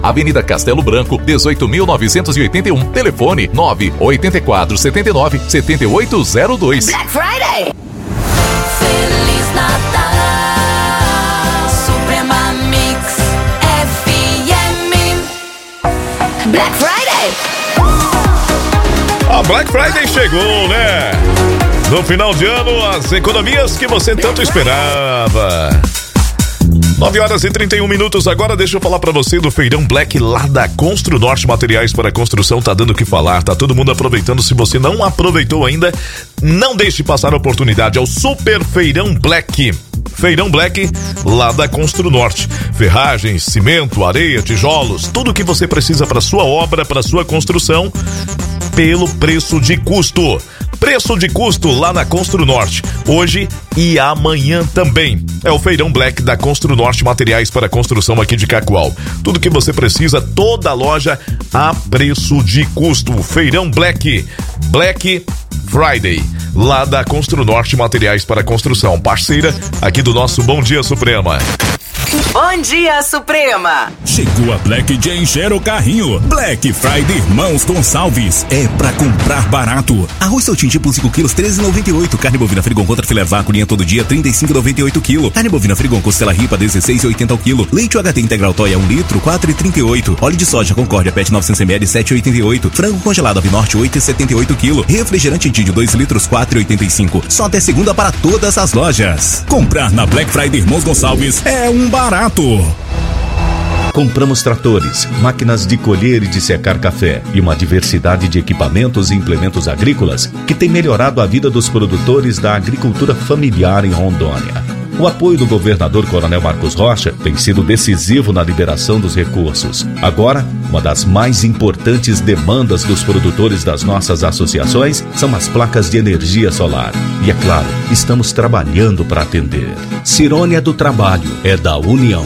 Avenida Castelo Branco, 18.981. Telefone 98479-7802. Black Friday! Feliz Natal, Suprema Mix FM. Black Friday! A Black Friday chegou, né? No final de ano, as economias que você tanto esperava. 9h31 agora, deixa eu falar pra você do Feirão Black lá da Construnorte. Materiais para construção, tá dando o que falar, tá todo mundo aproveitando. Se você não aproveitou ainda, não deixe passar a oportunidade. É o Super Feirão Black. Feirão Black lá da Construnorte. Ferragens, cimento, areia, tijolos, tudo que você precisa para sua obra, para sua construção, pelo preço de custo. Preço de custo lá na Construnorte, hoje e amanhã também. É o Feirão Black da Construnorte, materiais para construção aqui de Cacoal. Tudo que você precisa, toda a loja a preço de custo. Feirão Black, Black Friday, lá da Construnorte, materiais para construção. Parceira aqui do nosso Bom Dia Suprema. Bom Dia Suprema! Chegou a Black de encher o carrinho. Black Friday Irmãos Gonçalves. É pra comprar barato. Arroz Saltim tipo 5 quilos, R$13,98. Carne bovina Frigon contra filé vaco linha todo dia, R$35,98 quilo. Carne bovina Frigon costela ripa, R$16,80 quilo. Leite UHT integral Toia 1 litro, R$4,38. Óleo de soja Concórdia PET 900 ml, R$7,88. Frango congelado Ave Norte, R$8,78 quilo. Refrigerante Tídio 2 litros, R$4,85. Só até segunda para todas as lojas. Comprar na Black Friday Irmãos Gonçalves é um barato. Compramos tratores, máquinas de colher e de secar café e uma diversidade de equipamentos e implementos agrícolas que tem melhorado a vida dos produtores da agricultura familiar em Rondônia. O apoio do governador Coronel Marcos Rocha tem sido decisivo na liberação dos recursos. Agora, uma das mais importantes demandas dos produtores das nossas associações são as placas de energia solar. E é claro, estamos trabalhando para atender. Cirônia do Trabalho é da União.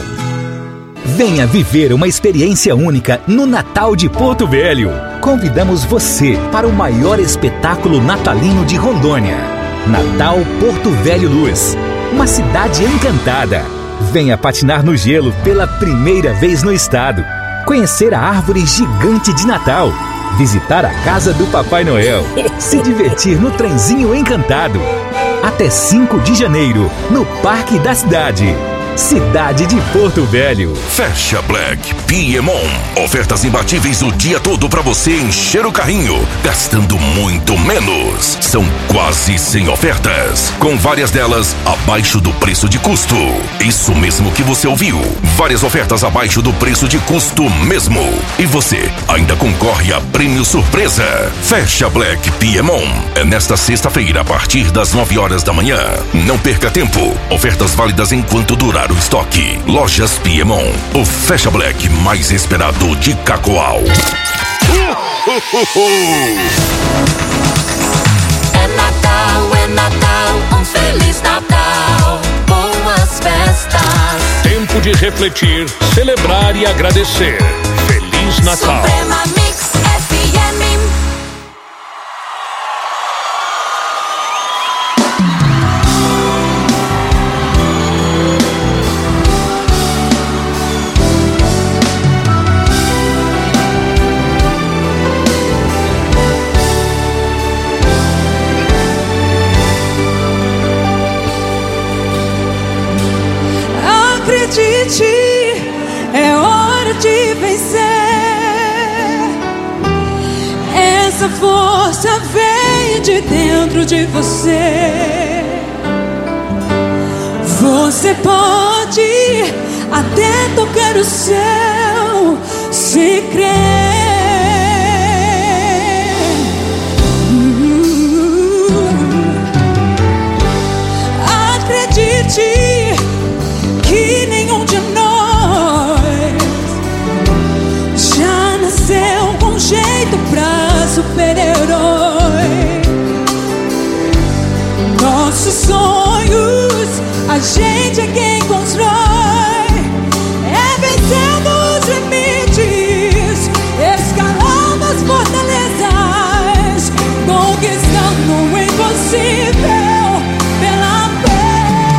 Venha viver uma experiência única no Natal de Porto Velho. Convidamos você para o maior espetáculo natalino de Rondônia. Natal Porto Velho Luz. Uma cidade encantada. Venha patinar no gelo pela primeira vez no estado. Conhecer a árvore gigante de Natal. Visitar a casa do Papai Noel. Se divertir no trenzinho encantado. Até 5 de janeiro, no Parque da Cidade. Cidade de Porto Velho. Fecha Black Piemon. Ofertas imbatíveis o dia todo pra você encher o carrinho, gastando muito menos. São quase 100 ofertas, com várias delas abaixo do preço de custo. Isso mesmo que você ouviu. Várias ofertas abaixo do preço de custo mesmo. E você ainda concorre a prêmio surpresa. Fecha Black Piemon. É nesta sexta-feira a partir das 9 horas da manhã. Não perca tempo. Ofertas válidas enquanto durar o estoque. Lojas Piemon, o Fecha Black mais esperado de Cacoal. É Natal, Feliz Natal, boas festas. Tempo de refletir, celebrar e agradecer. Feliz Natal. Suprema Mix FM. Acredite, é hora de vencer. Essa força vem de dentro de você. Você pode até tocar o céu se crer. Acredite que nenhum de nós já nasceu com jeito pra super-herói. Nossos sonhos, a gente é quem constrói. É vencendo os limites, escalando as fortalezas, conquistando o impossível pela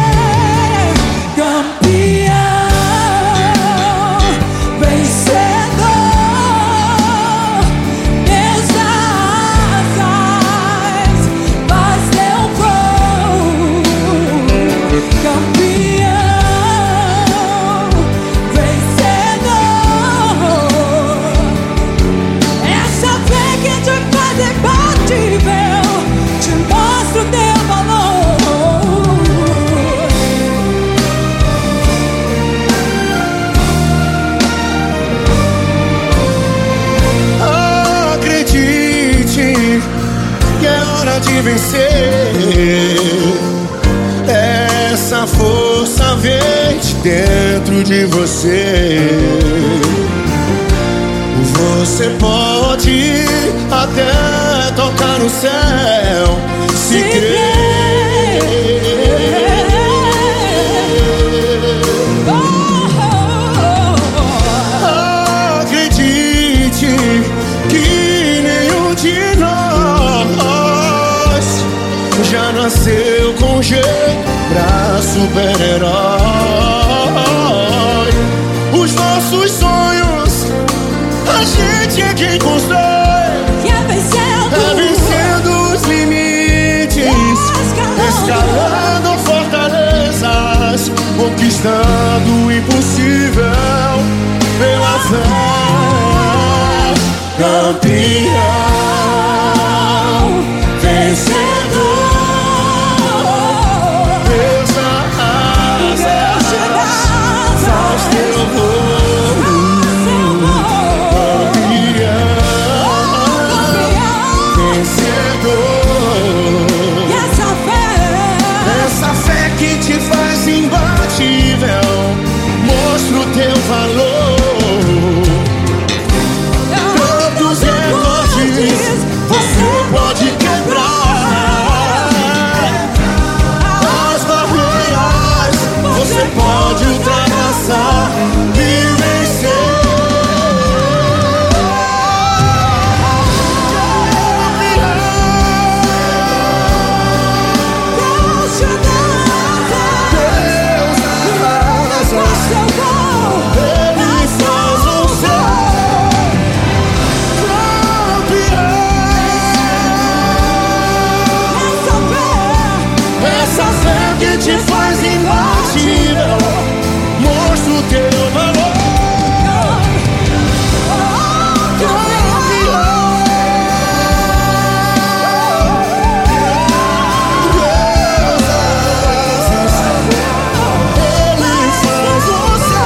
fé. Campeão, vencedor. vencer. Essa força vem de dentro de você. Você pode até tocar no céu se crer. Acredite que nenhum de nós já nasceu com jeito pra super-herói. Os nossos sonhos a gente é quem constrói. Vencendo os limites, escalando fortalezas, conquistando o impossível pela fé. Campeão, vencedor, Deus arrasa, faz teu voo. Imbatível, mostra o teu valor. Tantos recordes você pode quebrar. As barreiras você pode ultrapassar e vencer. Te faz imbatível, mostra o teu valor. Ele faz você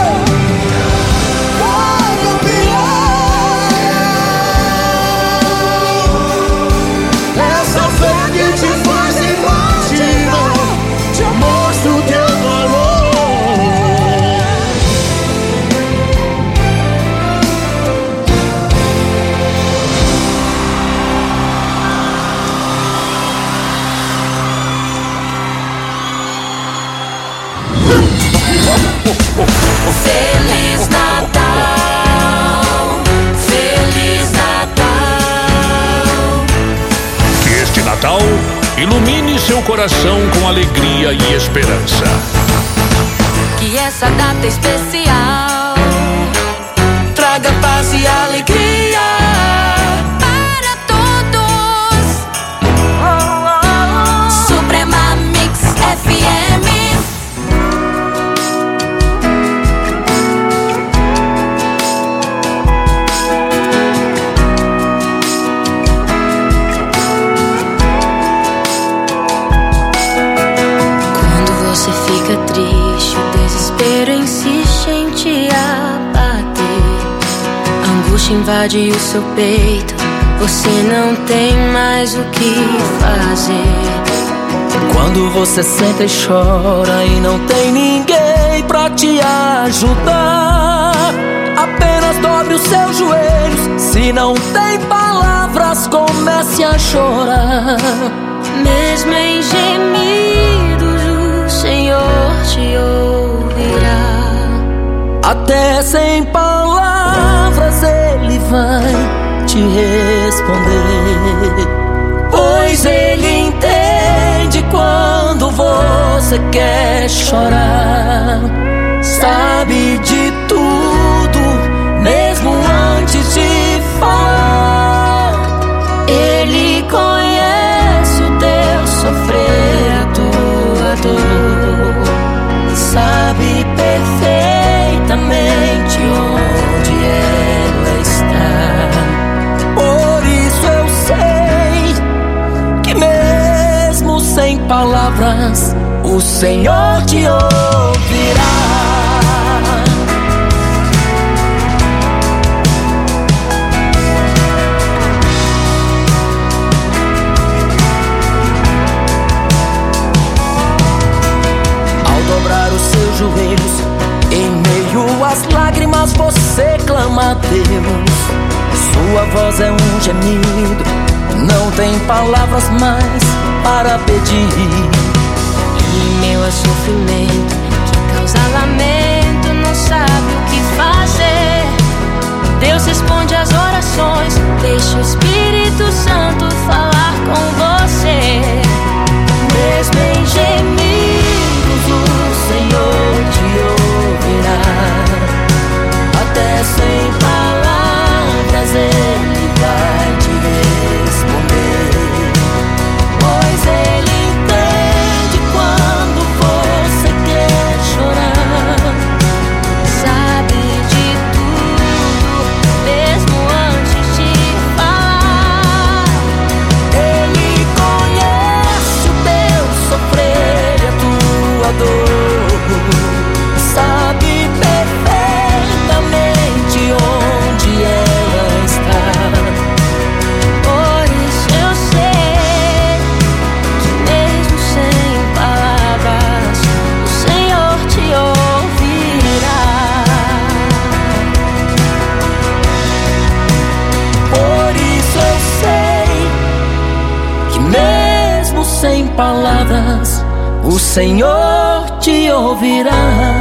campeão. Essa fé que te faz imbatível, mostra o teu valor. Feliz Natal, Feliz Natal. Que este Natal ilumine seu coração com alegria e esperança. Que essa data especial traga paz e alegria para todos. Suprema Mix FM. Fica triste, o desespero insiste em te abater. A angústia invade o seu peito, você não tem mais o que fazer. Quando você senta e chora e não tem ninguém pra te ajudar, apenas dobre os seus joelhos. Se não tem palavras, comece a chorar. Mesmo em gemidos, o Senhor te ouvirá. Até sem palavras Ele vai te responder, pois Ele entende quando você quer chorar. Sabe de tudo, mesmo antes de falar. Ele conhece o teu sofrer, a tua dor. Sabe perfeitamente onde ela está. Por isso eu sei que mesmo sem palavras, o Senhor te ouvirá. a Deus. Sua voz é um gemido, não tem palavras mais para pedir. Em meio a sofrimento que causa lamento, não sabe o que fazer. Deus responde às orações, deixa o Espírito Santo falar com você. Mesmo em gemidos o Senhor te ouvirá. Até sem palavras Ele vai te responder. Pois Ele entende quando você quer chorar. Sabe de tudo, mesmo antes de falar. Ele conhece o teu sofrer e a tua dor. Sabe perfeitamente onde ela está. Por isso eu sei que mesmo sem palavras o Senhor te ouvirá. Por isso eu sei que mesmo sem palavras o Senhor te ouvirá.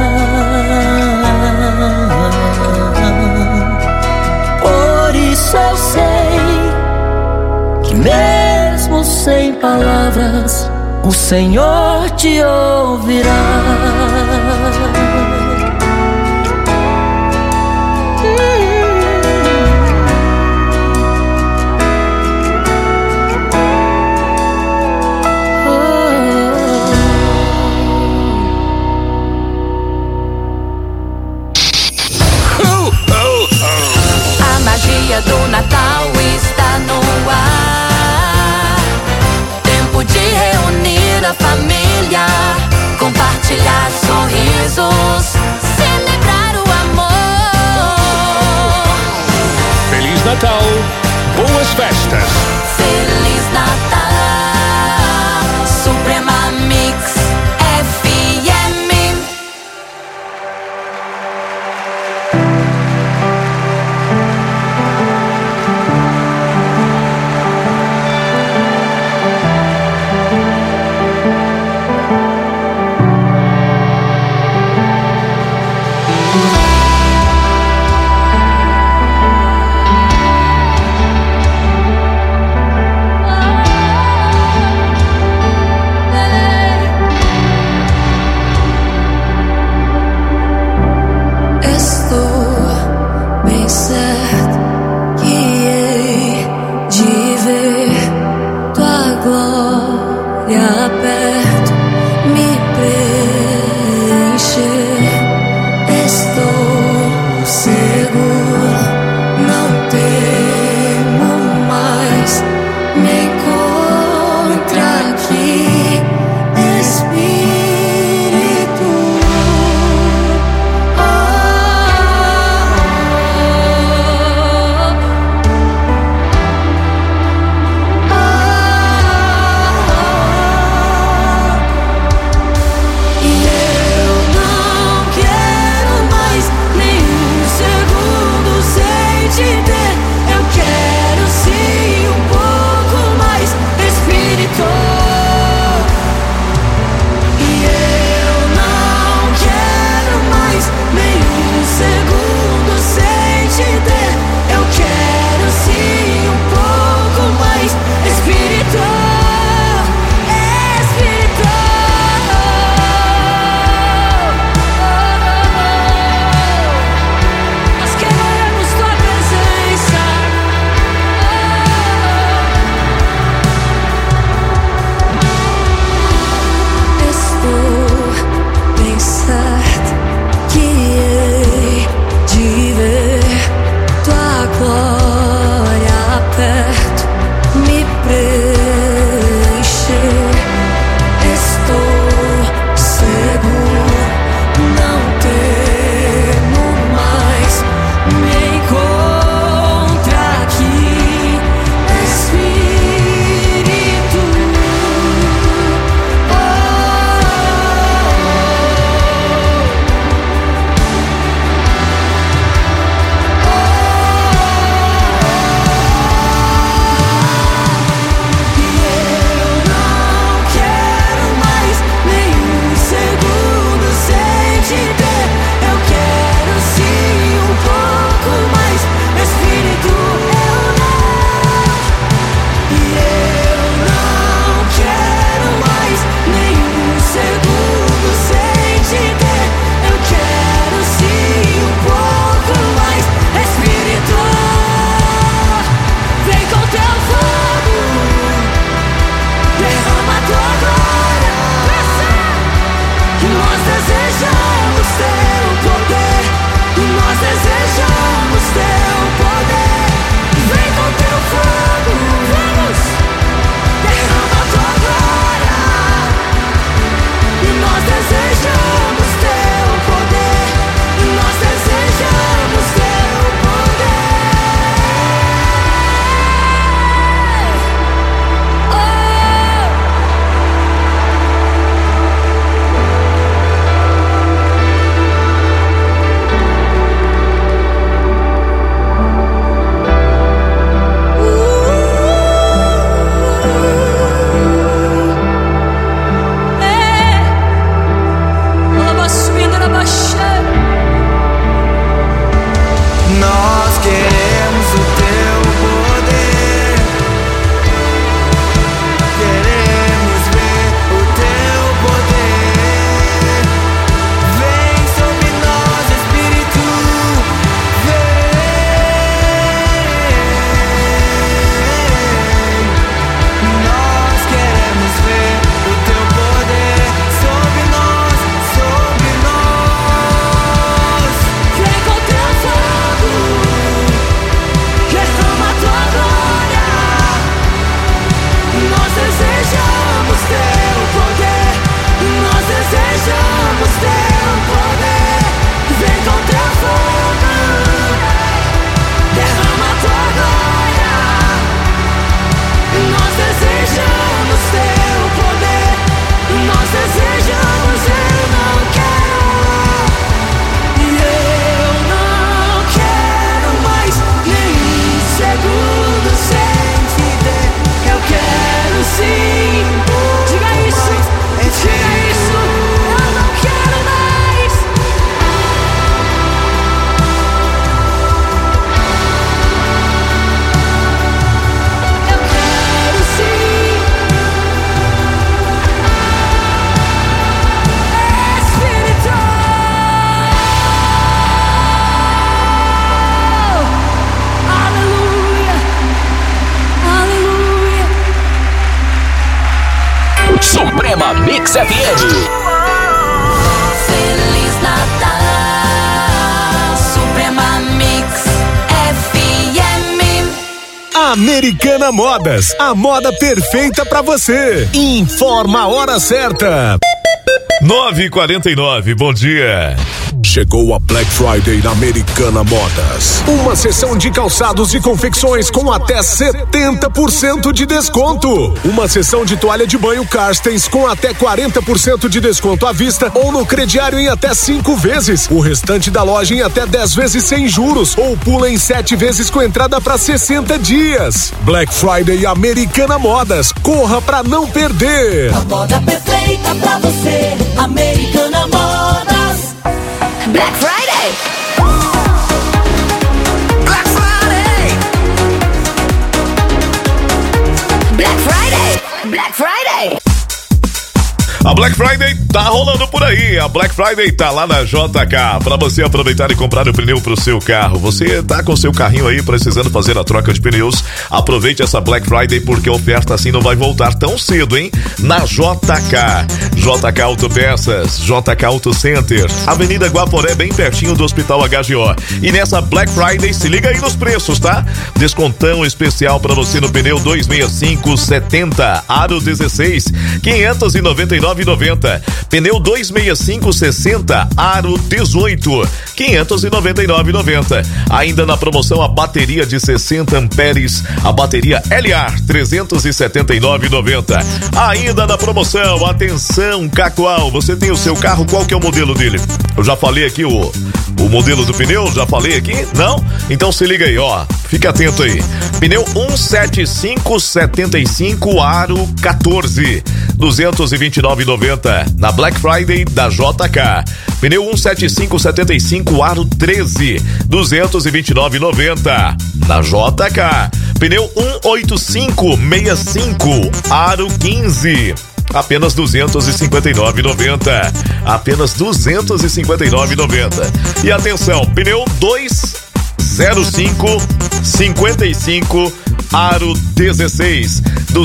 Por isso eu sei que mesmo sem palavras o Senhor te ouvirá. A magia do Natal está no ar. Tempo de reunir a família, compartilhar sorrisos, celebrar o amor. Feliz Natal, boas festas. Feliz Natal, Suprema Mix FM. Suprema Mix FM. Feliz Natal, Suprema Mix FM. Americana Modas, a moda perfeita pra você. Informa a hora certa. 9h49, bom dia. Chegou a Black Friday na Americana Modas. Uma seção de calçados e confecções com até 70% de desconto. Uma seção de toalha de banho Carstens com até 40% de desconto à vista ou no crediário em até 5 vezes. O restante da loja em até 10 vezes sem juros ou pula em 7 vezes com entrada para 60 dias. Black Friday Americana Modas. Corra pra não perder. A moda perfeita pra você. Americana Modas. Black Friday! Black Friday! Black Friday! Black Friday! A Black Friday tá rolando por aí. A Black Friday tá lá na JK pra você aproveitar e comprar o pneu pro seu carro. Você tá com seu carrinho aí precisando fazer a troca de pneus? Aproveite essa Black Friday porque a oferta assim não vai voltar tão cedo, hein? Na JK. JK Autopeças, JK Auto Center, Avenida Guaporé, bem pertinho do Hospital HGO. E nessa Black Friday, se liga aí nos preços, tá? Descontão especial pra você no pneu 265/70, aro 16, 599,90. Pneu 265/60, aro 18, 599,90. Ainda na promoção a bateria de 60 amperes, a bateria LR 379,90. Ainda na promoção, atenção, Cacoal, você tem o seu carro, qual que é o modelo dele? Eu já falei aqui o modelo do pneu, já falei aqui? Não? Então se liga aí, ó. Fica atento aí. Pneu 175/75, aro 14, 229,90 na Black Friday da JK. Pneu 175/75, aro 13, 229,90 na JK. Pneu 185/65, aro 15, apenas 259,90. Apenas 259,90. E atenção, pneu 205/55, aro 16,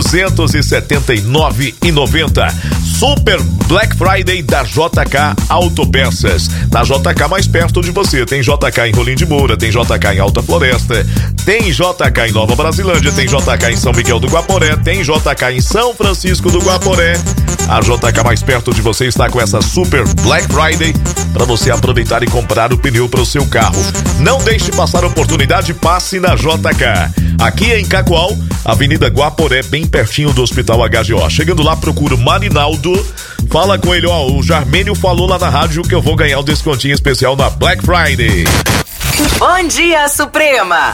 279,90. Super Black Friday da JK Autopeças. Na JK mais perto de você. Tem JK em Rolim de Moura, tem JK em Alta Floresta, tem JK em Nova Brasilândia, tem JK em São Miguel do Guaporé, tem JK em São Francisco do Guaporé. A JK mais perto de você está com essa Super Black Friday para você aproveitar e comprar o pneu para o seu carro. Não deixe passar a oportunidade, passe na JK. Aqui em Cacoal, Avenida Guaporé, bem pertinho do Hospital HGO. Chegando lá, procura o Marinaldo. Fala com ele, ó, o Jarmênio falou lá na rádio que eu vou ganhar um descontinho especial na Black Friday. Bom dia, Suprema!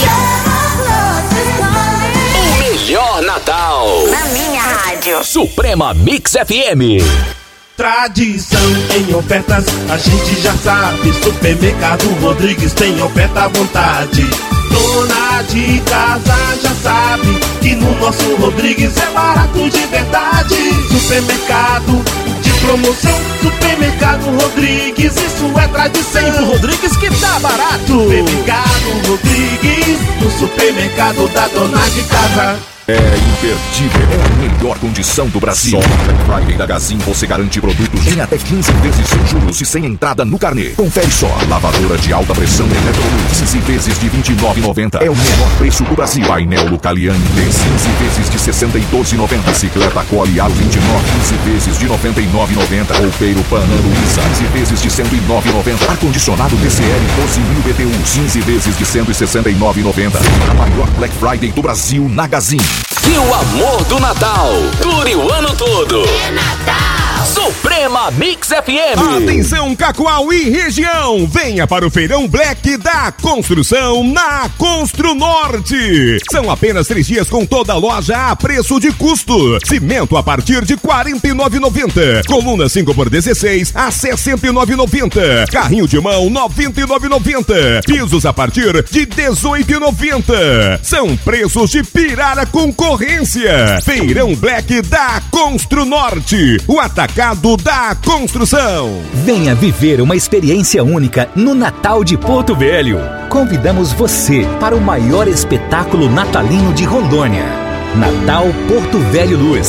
O melhor Natal na minha rádio. Suprema Mix FM. Tradição em ofertas, a gente já sabe. Supermercado Rodrigues tem oferta à vontade. Dona de casa já sabe que no nosso Rodrigues é barato de verdade. Supermercado de promoção, Supermercado Rodrigues, isso é tradição. Tem pro Rodrigues que tá barato. Supermercado Rodrigues, no supermercado da dona de casa. É imperdível, é a melhor condição do Brasil. Só na Black Friday da Gazin você garante produtos em até 15 vezes sem juros e sem entrada no carnê. Confere só, lavadora de alta pressão Electrolux, 15 vezes de R$29,90. É o menor preço do Brasil. Painel Lucalian, 15 vezes de R$62,90. Bicicleta Cole Aro 29, 15 vezes de R$99,90. Roupeiro Pana Luiza, 15 vezes de R$109,90. Ar-condicionado DCL 12.000 BTU, 15 vezes de R$169,90. A maior Black Friday do Brasil na Gazin. Que o amor do Natal dure o ano todo. É Natal! Suprema Mix FM. Atenção, Cacoal e região. Venha para o Feirão Black da Construção na Constru Norte. São apenas 3 dias com toda a loja a preço de custo. Cimento a partir de R$ 49,90. Coluna 5x16 a R$ 69,90. Carrinho de mão R$ 99,90. Pisos a partir de R$ 18,90. São preços de pirar a concorrência. Feirão Black da Constru Norte. O atacado da construção. Venha viver uma experiência única no Natal de Porto Velho. Convidamos você para o maior espetáculo natalino de Rondônia. Natal Porto Velho Luz.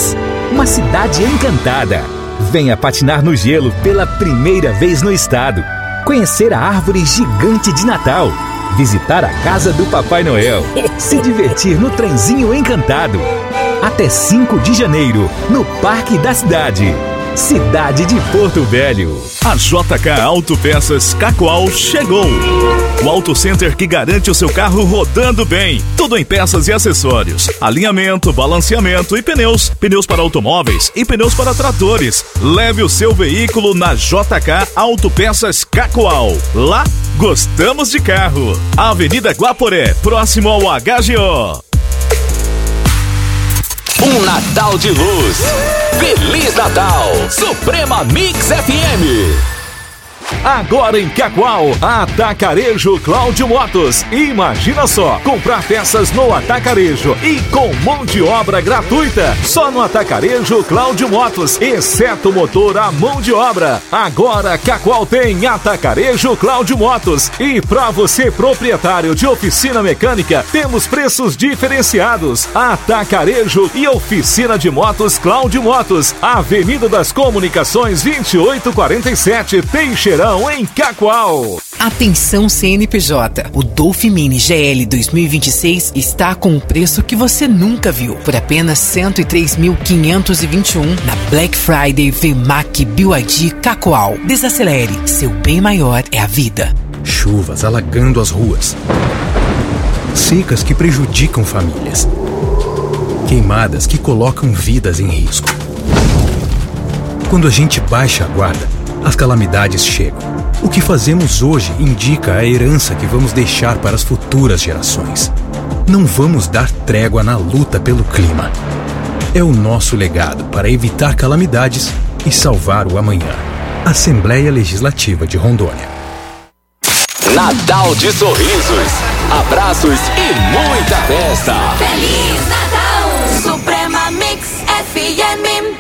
uma cidade encantada. Venha patinar no gelo pela primeira vez no estado. Conhecer a árvore gigante de Natal. Visitar a casa do Papai Noel. Se divertir no trenzinho encantado. Até 5 de janeiro, no Parque da Cidade. Cidade de Porto Velho. A JK Autopeças Cacoal chegou. O Auto Center que garante o seu carro rodando bem. Tudo em peças e acessórios. Alinhamento, balanceamento e pneus. Pneus para automóveis e pneus para tratores. Leve o seu veículo na JK Autopeças Cacoal. Lá, gostamos de carro. Avenida Guaporé, próximo ao HGO. Um Natal de luz. Feliz Natal, Suprema Mix FM. Agora em Cacoal, Atacarejo Cláudio Motos. Imagina só, comprar peças no Atacarejo e com mão de obra gratuita. Só no Atacarejo Cláudio Motos, exceto motor a mão de obra. Agora Cacoal tem Atacarejo Cláudio Motos. E para você proprietário de oficina mecânica, temos preços diferenciados. Atacarejo e oficina de motos Cláudio Motos. Avenida das Comunicações 2847, Teixeirão, em Cacoal. Atenção CNPJ, o Dolph Mini GL 2026 está com um preço que você nunca viu, por apenas 103.521 na Black Friday VMAC BYD Cacoal. Desacelere, seu bem maior é a vida. Chuvas alagando as ruas, secas que prejudicam famílias, queimadas que colocam vidas em risco. Quando a gente baixa a guarda, as calamidades chegam. O que fazemos hoje indica a herança que vamos deixar para as futuras gerações. Não vamos dar trégua na luta pelo clima. É o nosso legado para evitar calamidades e salvar o amanhã. Assembleia Legislativa de Rondônia. Natal de sorrisos, abraços e muita festa. Feliz Natal, Suprema Mix FM.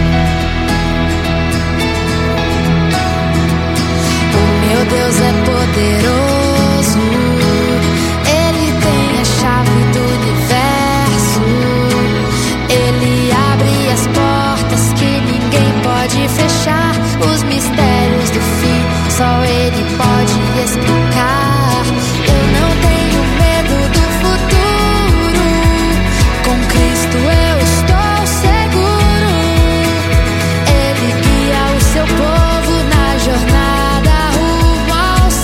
Meu Deus é poderoso, Ele tem a chave do universo, Ele abre as portas que ninguém pode fechar, os mistérios do fim, só Ele pode explicar. Eu não tenho medo do futuro, com Cristo eu estou seguro, Ele guia o seu povo na jornada.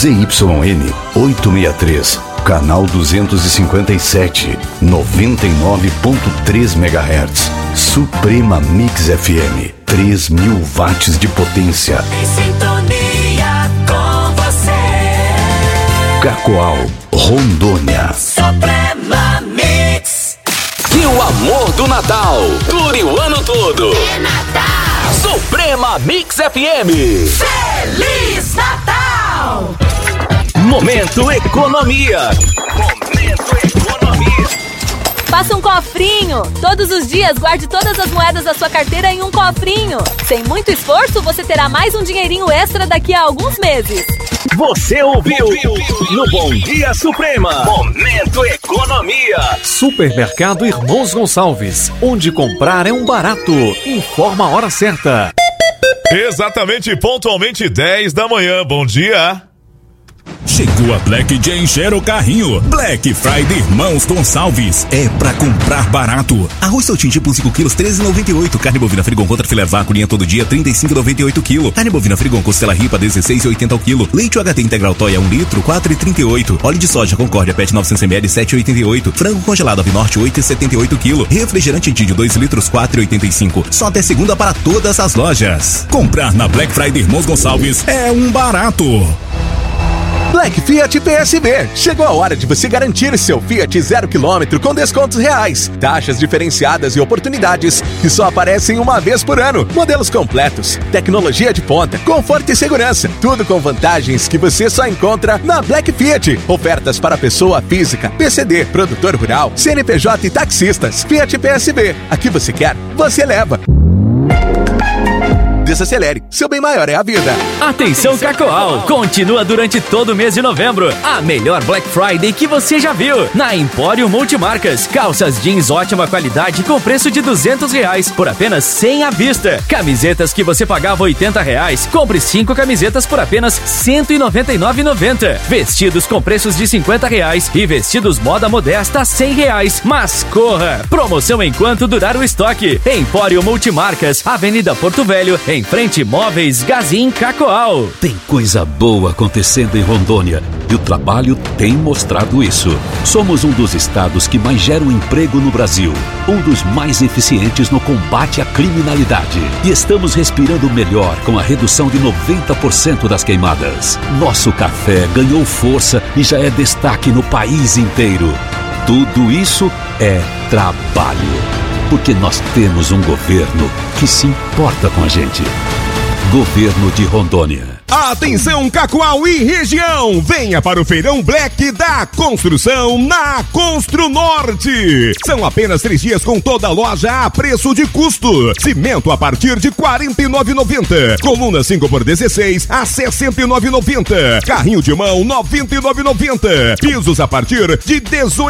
ZYN 863, canal 257, 99.3 MHz. Suprema Mix FM, 3.000 watts de potência. Em sintonia com você. Cacoal, Rondônia. Suprema Mix. Que o amor do Natal dure o ano todo. É Natal. Suprema Mix FM. Feliz Natal. Momento Economia. Faça um cofrinho. Todos os dias, guarde todas as moedas da sua carteira em um cofrinho. Sem muito esforço, você terá mais um dinheirinho extra daqui a alguns meses. Você ouviu no Bom Dia Suprema. Momento Economia. Supermercado Irmãos Gonçalves. Onde comprar é um barato. Informa a hora certa. Exatamente, pontualmente 10 da manhã. Bom dia. Chegou a Black de encher o carrinho. Black Friday Irmãos Gonçalves. É pra comprar barato. Arroz Saltim tipo 5 quilos, 13,98. Carne bovina Frigon contra filé vácuo linha todo dia, 35,98 kg. Carne bovina Frigon costela ripa, 16,80 ao quilo. Leite UHT integral Toia 1 litro, 4,38. Óleo de soja Concórdia PET 900 ml, 7,88. Frango congelado Avinorte, 8,78 kg. Refrigerante Tídio 2 litros, 4,85. Só até segunda para todas as lojas. Comprar na Black Friday Irmãos Gonçalves é um barato. Black Fiat PSB. Chegou a hora de você garantir seu Fiat 0 km com descontos reais, taxas diferenciadas e oportunidades que só aparecem uma vez por ano. Modelos completos, tecnologia de ponta, conforto e segurança. Tudo com vantagens que você só encontra na Black Fiat. Ofertas para pessoa física, PCD, produtor rural, CNPJ e taxistas. Fiat PSB. Aqui você quer, você leva. Desacelere, seu bem maior é a vida. Atenção Cacoal, continua durante todo o mês de novembro a melhor Black Friday que você já viu na Empório Multimarcas. Calças jeans ótima qualidade com preço de R$200 por apenas 100 à vista. Camisetas que você pagava R$80, compre 5 camisetas por apenas R$199,90. Vestidos com preços de R$50 e vestidos moda modesta R$100. Mas corra, promoção enquanto durar o estoque. Empório Multimarcas, Avenida Porto Velho, em frente Móveis Gazin Cacoal. Tem coisa boa acontecendo em Rondônia e o trabalho tem mostrado isso. Somos um dos estados que mais geram emprego no Brasil, um dos mais eficientes no combate à criminalidade. E estamos respirando melhor com a redução de 90% das queimadas. Nosso café ganhou força e já é destaque no país inteiro. Tudo isso é trabalho. Porque nós temos um governo que se importa com a gente. Governo de Rondônia. Atenção Cacoal e região, venha para o Feirão Black da Construção na Constru Norte. São apenas 3 dias com toda a loja a preço de custo. Cimento a partir de R$ 49,90. Coluna 5x16 a R$ 69,90. Carrinho de mão R$ 99,90. Pisos a partir de R$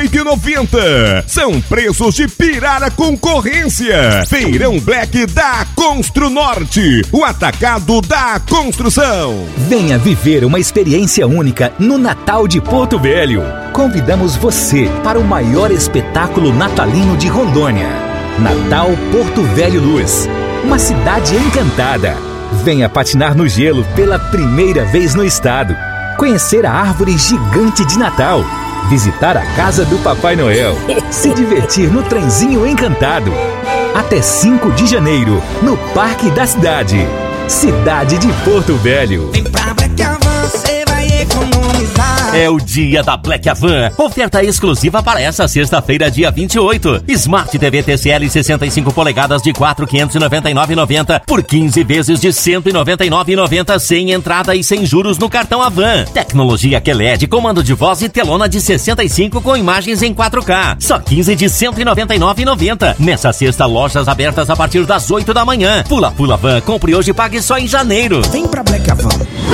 18,90. São preços de pirar a concorrência. Feirão Black da Constru Norte, o atacado da construção. Venha viver uma experiência única no Natal de Porto Velho. Convidamos você para o maior espetáculo natalino de Rondônia. Natal Porto Velho Luz, uma cidade encantada. Venha patinar no gelo pela primeira vez no estado. Conhecer a árvore gigante de Natal. Visitar a casa do Papai Noel. Se divertir no trenzinho encantado. Até 5 de janeiro, no Parque da Cidade. Cidade de Porto Velho. Vem pra Black Avan, você vai economizar. É o dia da Black Avan. Oferta exclusiva para essa sexta-feira, dia 28. Smart TV TCL 65 polegadas de 4.599,90 por 15 vezes de 199,90 sem entrada e sem juros no cartão Avan. Tecnologia QLED, comando de voz e telona de 65 com imagens em 4K. Só 15 de 199,90. Nessa sexta, lojas abertas a partir das 8 da manhã. Pula Van, compre hoje e pague só em janeiro. Vem pra Black Avan.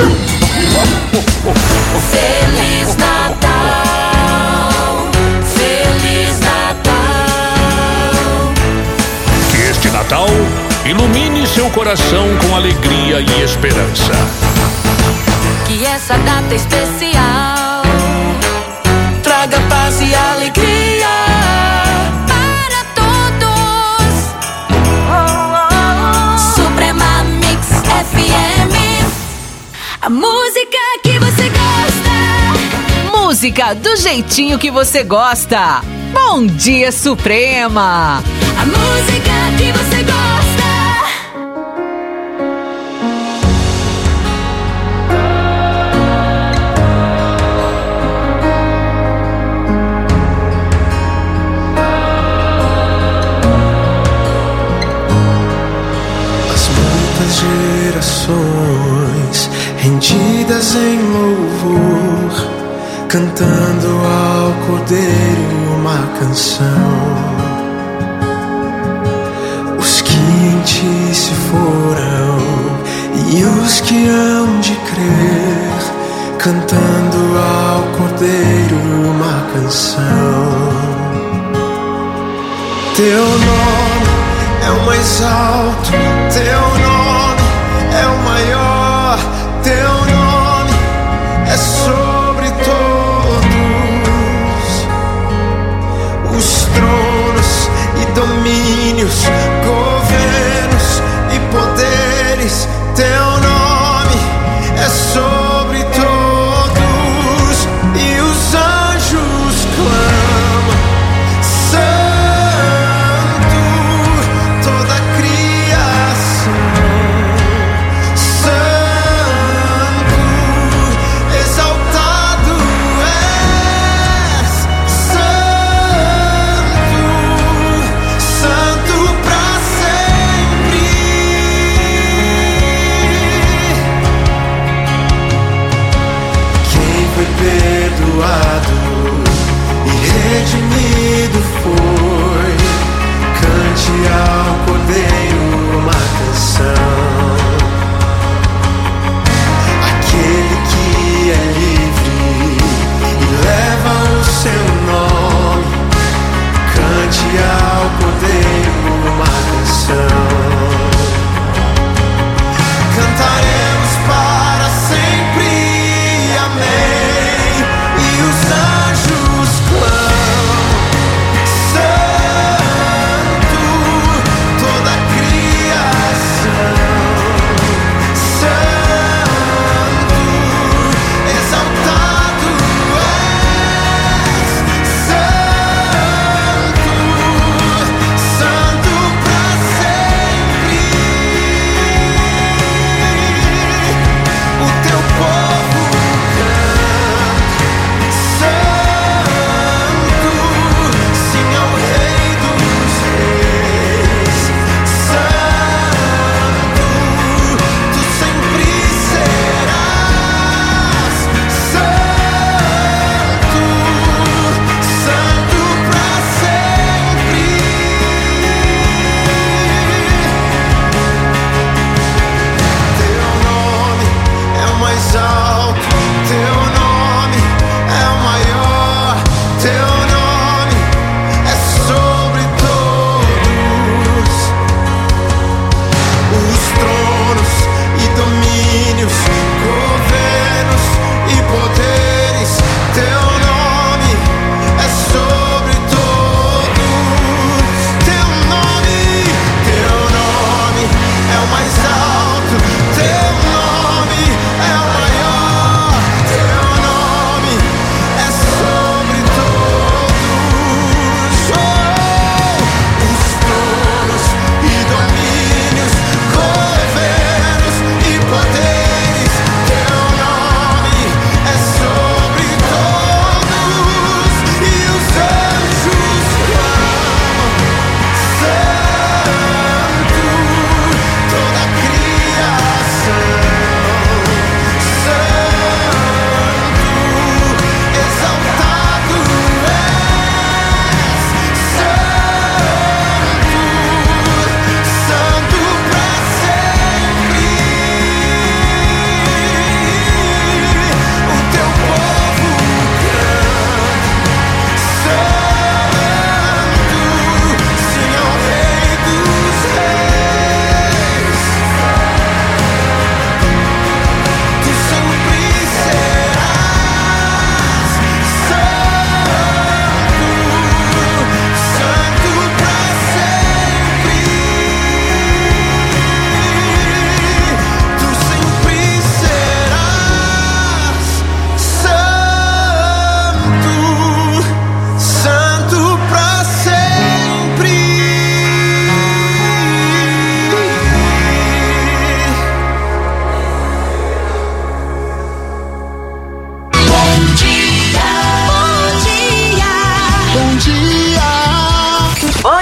Feliz Natal, Feliz Natal. Que este Natal ilumine seu coração com alegria e esperança. Que essa data especial traga paz e alegria para todos. Suprema Mix FM, a música que você gosta. música do jeitinho que você gosta. Bom Dia Suprema. A música que você gosta. As muitas gerações rendidas em louvor, cantando ao Cordeiro uma canção. Os que em ti se foram e os que hão de crer, cantando ao Cordeiro uma canção. Teu nome é o mais alto, teu nome é o maior, teu nome é sobre todos os tronos e domínios, governos e poderes. Teu nome é sobre todos e os anjos clamam: Santo, toda a criação. Santo, exaltado és. Santo, santo pra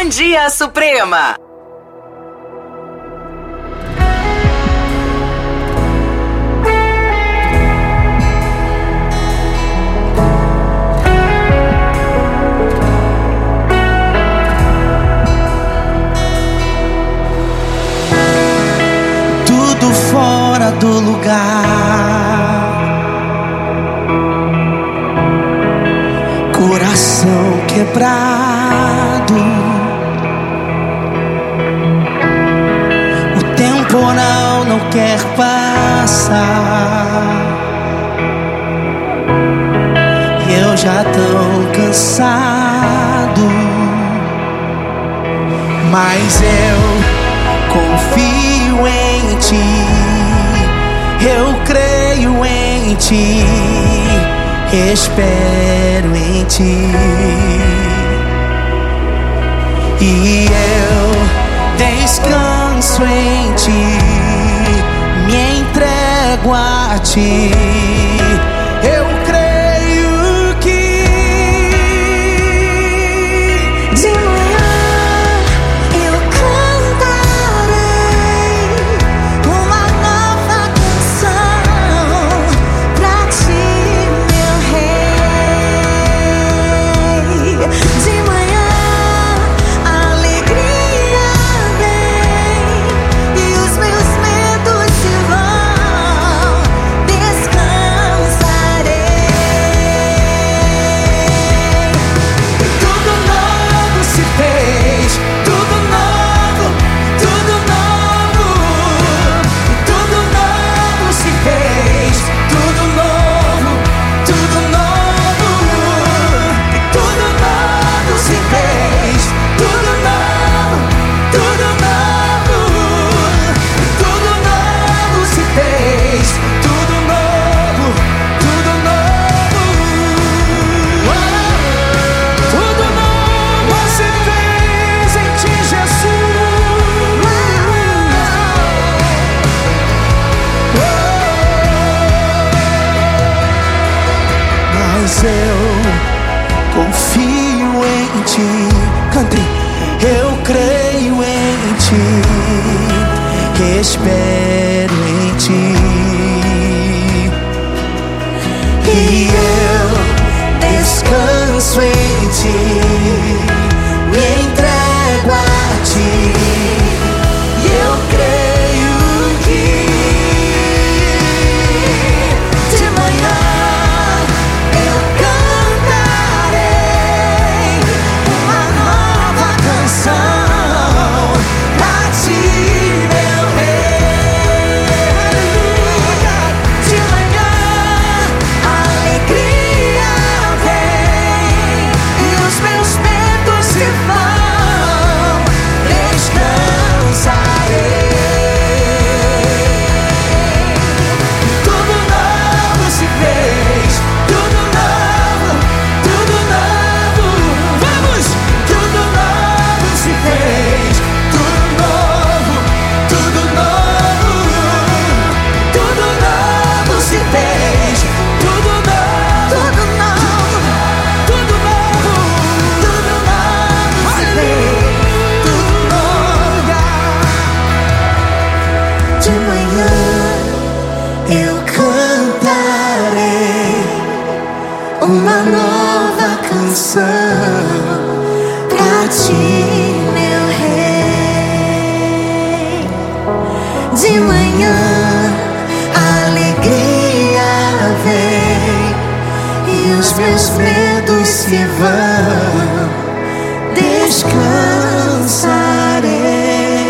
Bom Dia Suprema. Tudo fora do lugar, coração quebrado, o temporal não quer passar, eu já tão cansado, mas eu confio em ti, eu creio em ti, espero em ti, e eu descanso em ti, me entrego a ti, eu creio que de manhã eu cantarei uma nova canção pra ti, meu rei. De manhã a alegria vem e os meus medos se vão, descansarei. Tudo novo se fez, tudo novo, tudo novo, tudo novo se fez, tudo novo, tudo novo, tudo novo se fez, tudo novo, tudo novo, tudo novo se fez, tudo novo, tudo novo, tudo novo se fez em ti, Jesus. Mas eu confio em ti, cante, eu creio em ti, espero em ti, e eu descanso em ti, me entrego a ti, e eu creio que de manhã eu cantarei uma nova canção pra ti, meu rei. De manhã a alegria vem e os meus medos se vão, descansarei. Tudo novo se fez, tudo novo, tudo novo. Vamos! Tudo novo se fez, tudo novo, tudo novo. Tudo novo se fez, tudo novo, tudo novo, tudo novo, tudo novo se fez, tudo novo. De manhã eu cantarei uma nova canção pra ti, meu rei. De manhã a alegria vem e os meus medos se vão, descansarei.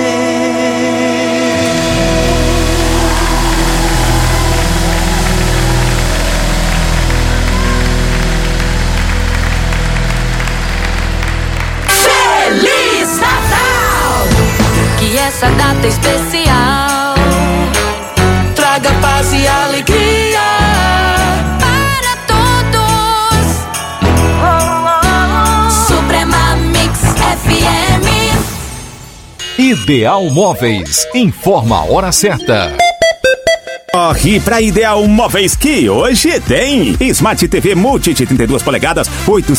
Feliz Natal! Que essa data especial traga paz e alegria para todos. Suprema Mix FM. Ideal Móveis informa a hora certa. Corre pra Ideal Móveis que hoje tem Smart TV Multi de 32 polegadas,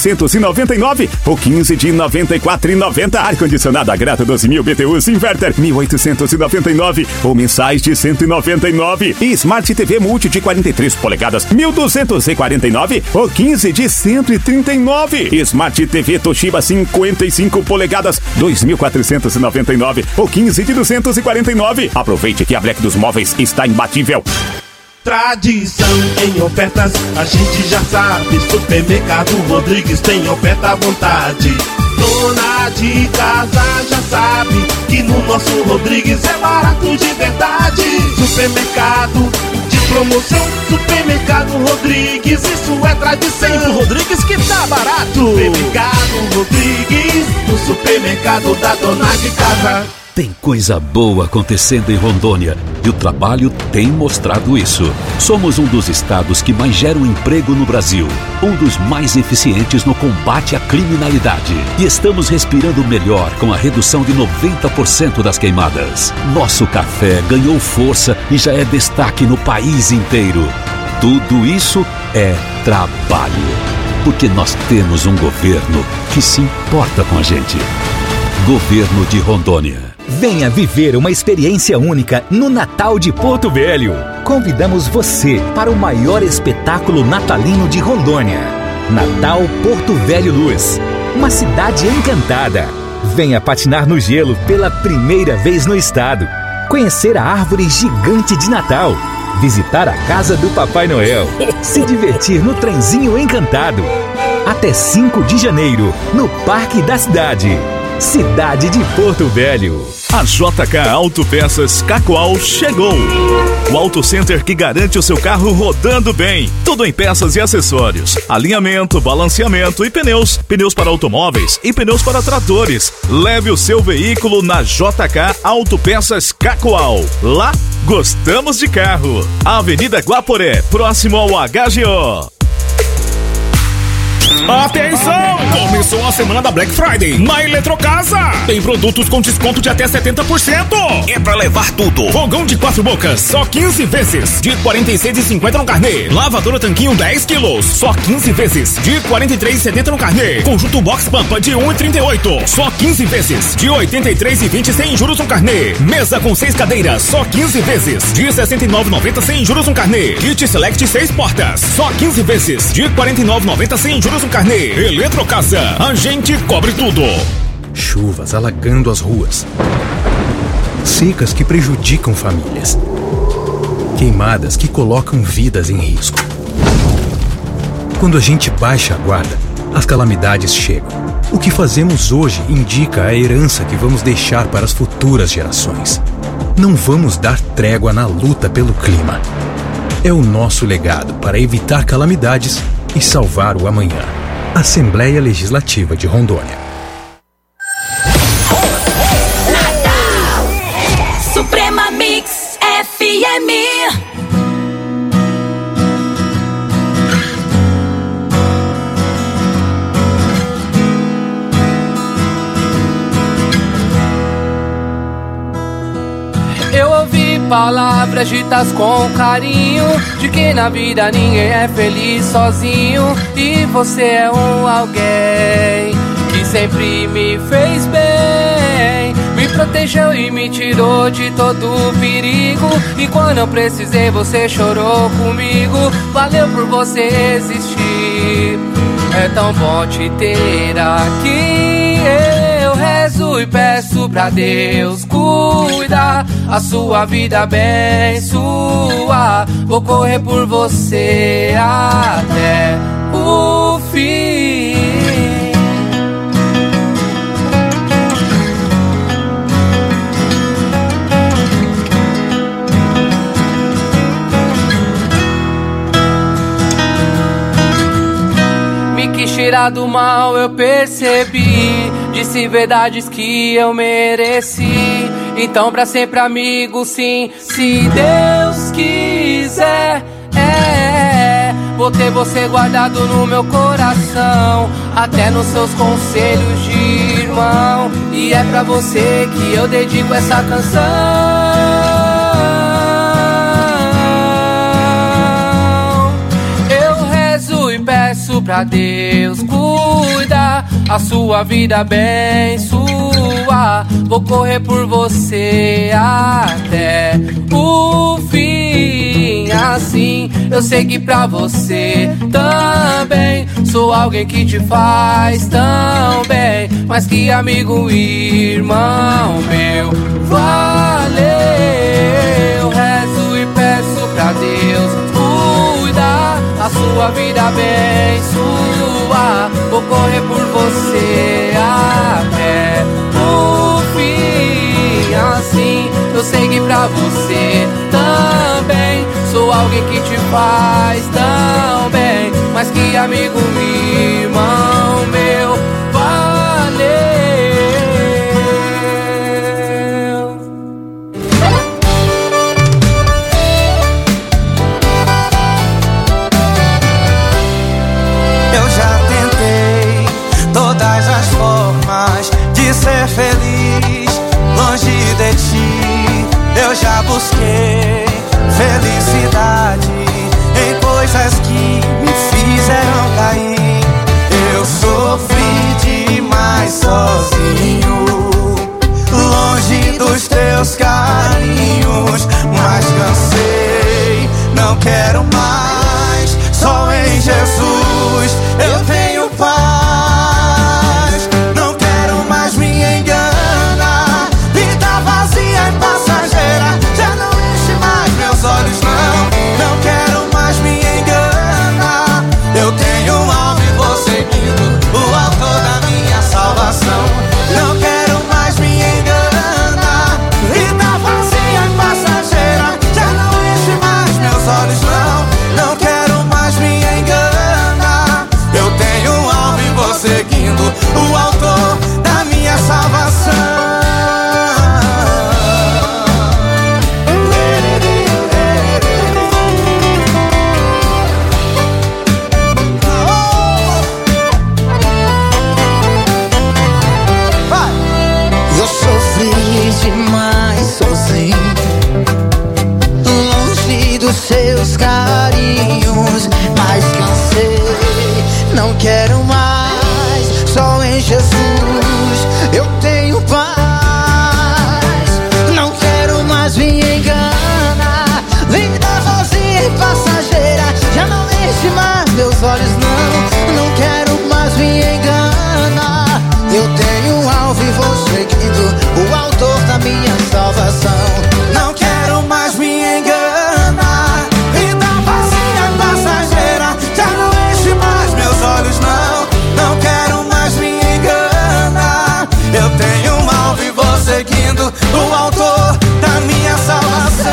899 ou 15 de 94,90. Ar-condicionado a grata 12.000 BTUs Inverter, 1.899 ou mensais de 199. Smart TV Multi de 43 polegadas, 1.249 ou 15 de 139. Smart TV Toshiba 55 polegadas, 2.499 ou 15 de 249. Aproveite que a Black dos Móveis está imbatível. Tradição em ofertas, a gente já sabe. Supermercado Rodrigues tem oferta à vontade. Dona de casa já sabe que no nosso Rodrigues é barato de verdade. Supermercado de promoção, Supermercado Rodrigues, isso é tradição. Tem Rodrigues que tá barato. Supermercado Rodrigues, o supermercado da dona de casa. Tem coisa boa acontecendo em Rondônia e o trabalho tem mostrado isso. Somos um dos estados que mais geram emprego no Brasil, um dos mais eficientes no combate à criminalidade. E estamos respirando melhor com a redução de 90% das queimadas. Nosso café ganhou força e já é destaque no país inteiro. Tudo isso é trabalho, porque nós temos um governo que se importa com a gente. Governo de Rondônia. Venha viver uma experiência única no Natal de Porto Velho. Convidamos você para o maior espetáculo natalino de Rondônia. Natal Porto Velho Luz. Uma cidade encantada. Venha patinar no gelo pela primeira vez no estado. Conhecer a árvore gigante de Natal. Visitar a casa do Papai Noel. Se divertir no trenzinho encantado. Até 5 de janeiro, no Parque da Cidade. Cidade de Porto Velho. A JK Autopeças Cacoal chegou. O Auto Center que garante o seu carro rodando bem. Tudo em peças e acessórios. Alinhamento, balanceamento e pneus. Pneus para automóveis e pneus para tratores. Leve o seu veículo na JK Autopeças Cacoal. Lá, gostamos de carro. Avenida Guaporé, próximo ao HGO. Atenção! Começou a semana da Black Friday na Eletrocasa. Tem produtos com desconto de até 70%. É pra levar tudo. Fogão de 4 bocas, só 15 vezes, de R$ 46,50 no carnê. Lavadora Tanquinho 10 quilos, só 15 vezes, de R$ 43,70 no carnê. Conjunto Box Pampa de R$ 1,38, só 15 vezes, de R$ 83,20 sem juros no carnê. Mesa com 6 cadeiras, só 15 vezes, de R$ 69,90 sem juros no carnê. Kit Select 6 portas, só 15 vezes, de R$ 49,90 sem juros no carnê. Eletrocasa, a gente cobre tudo. Chuvas alagando as ruas. Secas que prejudicam famílias. Queimadas que colocam vidas em risco. Quando a gente baixa a guarda, as calamidades chegam. O que fazemos hoje indica a herança que vamos deixar para as futuras gerações. Não vamos dar trégua na luta pelo clima. É o nosso legado para evitar calamidades e salvar o amanhã. Assembleia Legislativa de Rondônia. Natal Suprema Mix FM. Eu ouvi palavras ditas com carinho, de que na vida ninguém é feliz sozinho. E você é um alguém que sempre me fez bem, me protegeu e me tirou de todo perigo. E quando eu precisei você chorou comigo. Valeu por você existir, é tão bom te ter aqui. Eu rezo e peço pra Deus cuidar a sua vida abençoar. Vou correr por você até o fim. Me quis tirar do mal, eu percebi. Disse verdades que eu mereci. Então pra sempre amigo, sim, se Deus quiser, vou ter você guardado no meu coração, até nos seus conselhos de irmão. E é pra você que eu dedico essa canção. pra Deus cuidar, a sua vida abençoar. Vou correr por você até o fim. Assim eu sei que pra você também sou alguém que te faz tão bem, mas que amigo e irmão meu. Valeu, rezo e peço pra Deus cuidar, a sua vida abençoar. Vou correr por você até o fim. Assim eu sei que pra você também sou alguém que te faz tão bem, mas que amigo e irmão meu. Valeu. Eu já tentei todas as formas de ser feliz longe de ti. Eu já busquei felicidade em coisas que me fizeram cair. Eu sofri demais sozinho, longe dos teus carinhos, mas cansei, não quero mais. Só em Jesus eu tenho paz. Não quero mais me enganar. Vida vazia e passageira já não enche mais meus olhos, não. Não quero mais me enganar. Eu tenho um alvo e vou seguindo o autor da minha salvação. Não quero mais me enganar. Vida vazia e passageira já não enche mais meus olhos, não. Não quero mais me enganar. Eu tenho um alvo e vou seguindo o autor da minha salvação. Eu sofri demais sozinho, longe dos seus carinhos, mas cansei, não quero mais. Só em Jesus eu tenho paz. Não quero mais me enganar. Vida vazia e passageira já não enche mais meus olhos, não. Não quero mais me enganar. Eu tenho um alvo e vou seguindo o autor da minha salvação. Não quero mais me enganar. Vida vazia e passageira já não enche mais meus olhos, não. Não quero mais me enganar. Eu tenho um alvo e vou seguindo o autor da minha salvação.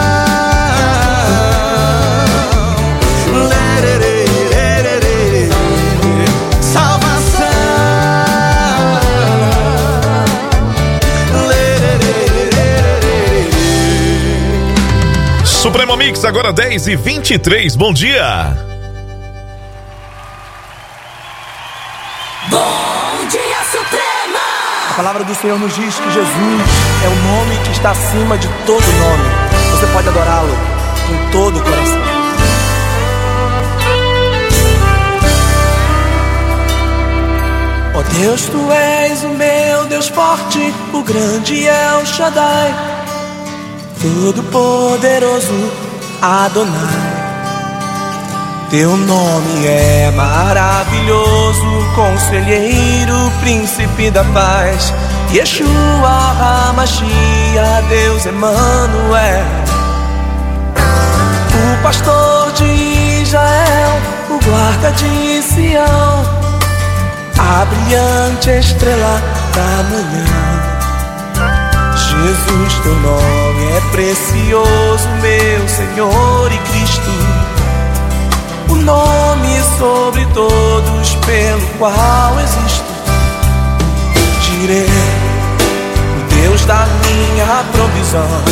Suprema Mix, agora 10h23, bom dia! Bom dia, Suprema! A palavra do Senhor nos diz que Jesus é o nome que está acima de todo nome. Você pode adorá-lo com todo o coração. Ó Deus, Tu és o meu Deus forte, o grande El Shaddai, Todo-Poderoso Adonai. Teu nome é maravilhoso, Conselheiro, Príncipe da Paz, Yeshua HaMashiach, Deus Emanuel. O pastor de Israel, o guarda de Sião, a brilhante estrela da manhã. Jesus, Teu nome é precioso, meu Senhor e Cristo, o nome sobre todos pelo qual existo. Jireh, o Deus da minha provisão.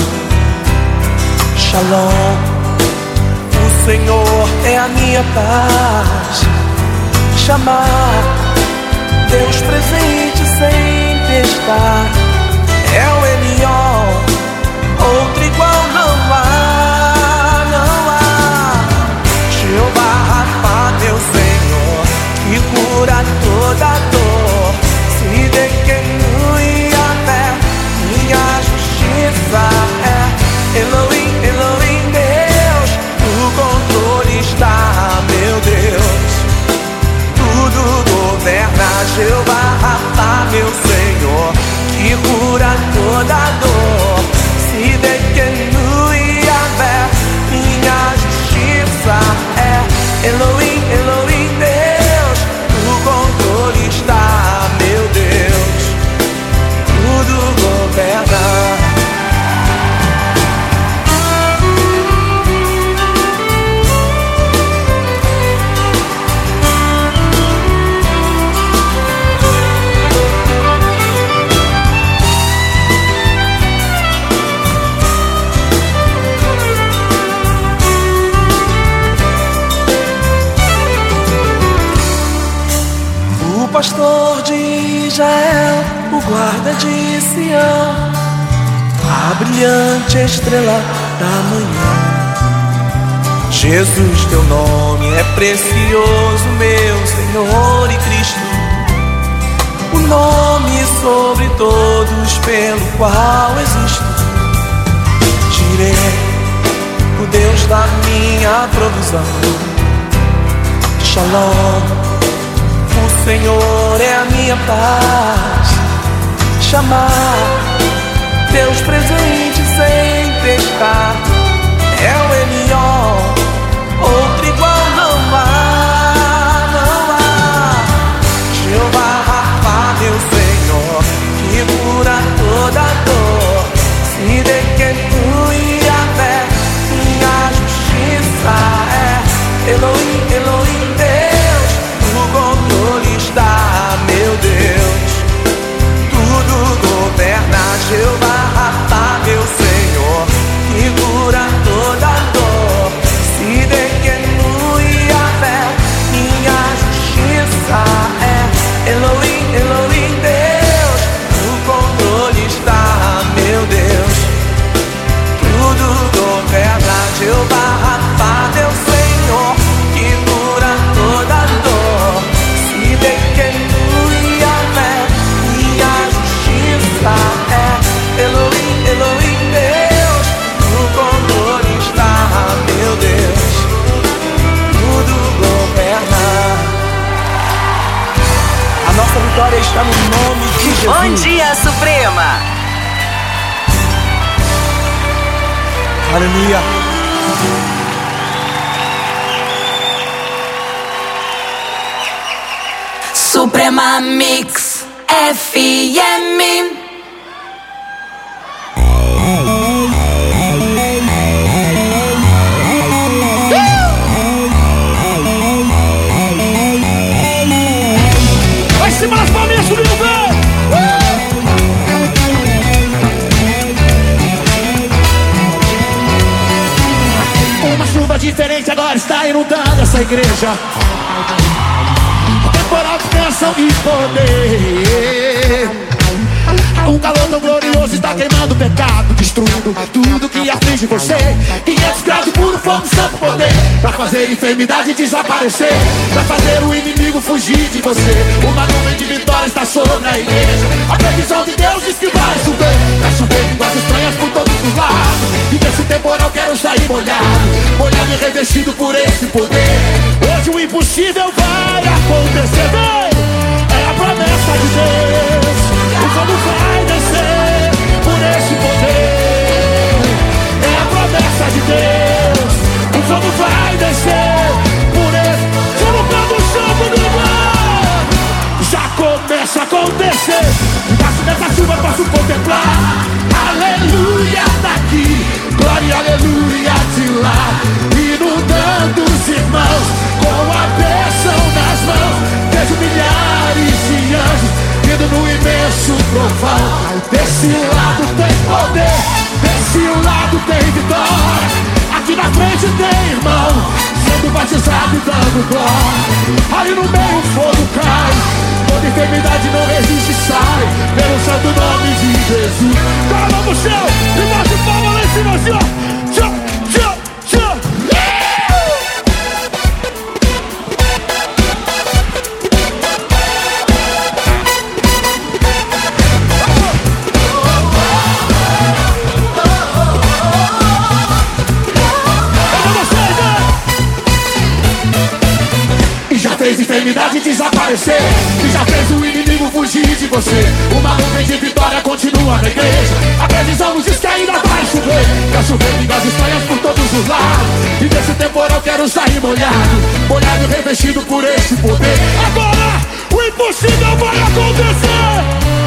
Shalom, o Senhor é a minha paz. Chamar, Deus presente sempre está. É o Elion, outro igual não há, não há. Jeová Rapha, teu Senhor, toda dor. Se Dekenu Yahvé, minha justiça é Elohim, Elohim, Deus. O controle está, meu Deus, tudo governa. O pastor de Israel, o guarda de Sião, a brilhante estrela da manhã. Jesus, teu nome é precioso, meu Senhor e Cristo, o nome sobre todos pelo qual existo. Tirei o Deus da minha provisão. Shalom, o Senhor é a minha paz. Chamar teus presentes sem testar, é o Elion, outro igual não há, não há. Jeová Rafa, meu Senhor, que cura toda dor. Se Dekenu Yahvé, minha justiça é Elohim, Elohim, Deus. O controle está, meu Deus, tudo governa. Jeová Rafa, meu Senhor, que cura toda dor. Se Dekenu Yahvé, minha justiça é Elohim, Elohim, Deus. O controle está, meu Deus, tudo governa. Jeová Rafa, meu Senhor, que cura toda dor. Se Dekenu Yahvé, minha justiça é Elohim, Elohim, Deus. O controle está, meu Deus, tudo governa. A nossa vitória está no nome de Jesus. Bom dia, Suprema. Aleluia. Suprema Mix FM. Vai em cima das palminhas, subindo o pé. Uma chuva diferente agora está inundando essa igreja. Temporal de bênção e poder. Um calor tão glorioso está queimando o pecado, destruindo tudo que aflige você. 500 graus de puro fogo, santo poder, pra fazer enfermidade desaparecer, pra fazer o inimigo fugir de você. Uma nuvem de vitória está sobre a igreja. A previsão de Deus diz que vai chover línguas estranhas por todos os lados. E desse temporal quero sair molhado, molhado e revestido por esse poder. Hoje o impossível vai acontecer, é a promessa de Deus. O fogo vai descer por esse poder, é a promessa de Deus. O fogo vai descer por esse. Colocando o chão do mar, já começa a acontecer. Embaixo dessa chuva posso contemplar aleluia daqui, glória aleluia de lá, inundando os irmãos com a bênção nas mãos. Vejo milhares de anjos indo no imenso trovão. Desse lado tem poder, desse lado tem vitória. Aqui na frente tem irmão sendo batizado e dando glória. Ali no meio o fogo cai, toda enfermidade não resiste e sai, pelo santo nome de Jesus. Cara, vamos pro céu e bate palma lá em cima assim, ó. Tchau, tchau, tchau. Fez enfermidade desaparecer, e já fez o inimigo fugir de você. Uma nuvem de vitória continua na igreja. dos lados. E desse temporal quero sair molhado, molhado e revestido por esse poder. Agora o impossível vai acontecer.